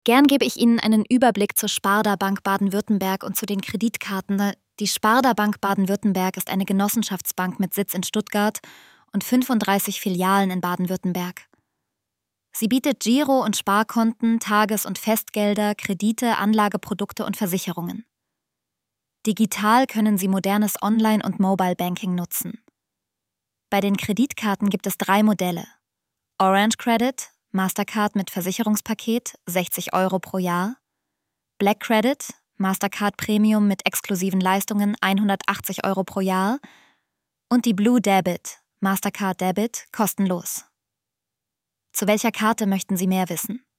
Gern gebe ich Ihnen einen Überblick zur Sparda Bank Baden-Württemberg und zu den Kreditkarten. Die Sparda Bank Baden-Württemberg ist eine Genossenschaftsbank mit Sitz in Stuttgart und 35 Filialen in Baden-Württemberg. Sie bietet Giro- und Sparkonten, Tages- und Festgelder, Kredite, Anlageprodukte und Versicherungen. Digital können Sie modernes Online- und Mobile-Banking nutzen. Bei den Kreditkarten gibt es 3 Modelle. Orange Credit, Mastercard mit Versicherungspaket, 60 € pro Jahr. Black Credit, Mastercard Premium mit exklusiven Leistungen, 180 € pro Jahr. Und die Blue Debit, Mastercard Debit, kostenlos. Zu welcher Karte möchten Sie mehr wissen?